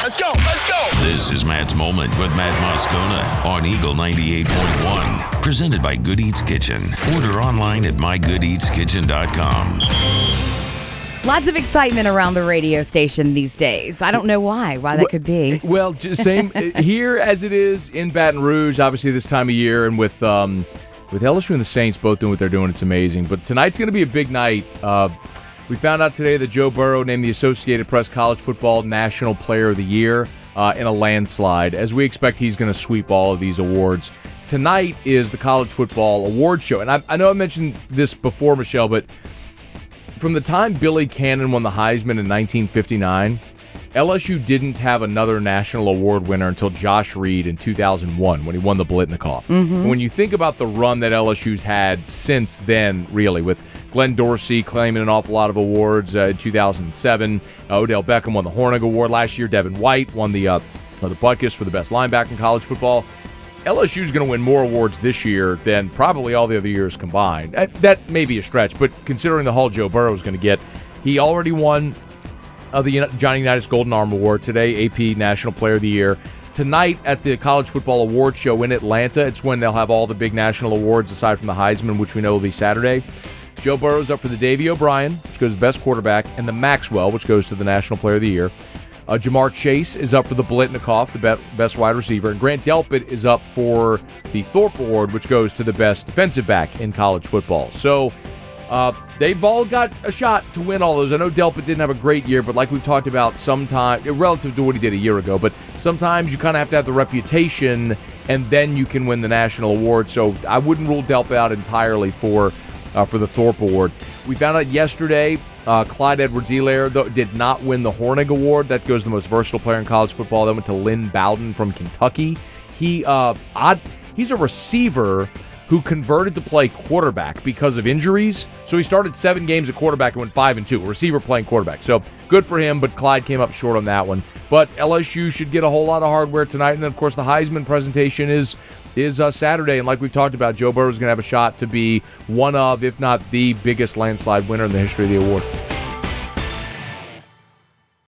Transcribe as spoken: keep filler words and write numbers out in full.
Let's go. Let's go. This is Matt's Moment with Matt Moscona on Eagle ninety-eight point one. Presented by Good Eats Kitchen. Order online at my good eats kitchen dot com. Lots of excitement around the radio station these days. I don't know why, why that well, could be. Well, just same here as it is in Baton Rouge, obviously this time of year, and with um, with L S U and the Saints both doing what they're doing, it's amazing. But tonight's going to be a big night. Uh, we found out today that Joe Burrow named the Associated Press College Football National Player of the Year uh, in a landslide. As we expect, he's going to sweep all of these awards. Tonight is the College Football Award Show. And I, I know I mentioned this before, Michelle, but from the time Billy Cannon won the Heisman in nineteen fifty-nine, L S U didn't have another national award winner until Josh Reed in two thousand one when he won the Blitnikoff. Mm-hmm. When you think about the run that L S U's had since then, really, with Glenn Dorsey claiming an awful lot of awards uh, in two thousand seven, uh, Odell Beckham won the Hornig Award last year, Devin White won the uh, the Butkus for the best linebacker in college football. L S U's going to win more awards this year than probably all the other years combined. That, that may be a stretch, but considering the haul Joe Burrow is going to get, he already won uh, the Johnny Unitas Golden Arm Award today, A P National Player of the Year. Tonight at the College Football Award Show in Atlanta, it's when they'll have all the big national awards aside from the Heisman, which we know will be Saturday. Joe Burrow's up for the Davey O'Brien, which goes to Best Quarterback, and the Maxwell, which goes to the National Player of the Year. Uh, Jamar Chase is up for the Blitnikoff, the best wide receiver. And Grant Delpit is up for the Thorpe Award, which goes to the best defensive back in college football. So uh, they've all got a shot to win all those. I know Delpit didn't have a great year, but like we've talked about, sometimes, relative to what he did a year ago, but sometimes you kind of have to have the reputation, and then you can win the national award. So I wouldn't rule Delpit out entirely for, uh, for the Thorpe Award. We found out yesterday Uh, Clyde Edwards-Helaire did not win the Hornig Award. That goes to the most versatile player in college football. That went to Lynn Bowden from Kentucky. He uh, odd, he's a receiver who converted to play quarterback because of injuries. So he started seven games at quarterback and went five and two. A receiver playing quarterback. So good for him, but Clyde came up short on that one. But L S U should get a whole lot of hardware tonight. And then, of course, the Heisman presentation is is uh, Saturday. And like we've talked about, Joe Burrow is going to have a shot to be one of, if not the biggest landslide winner in the history of the award.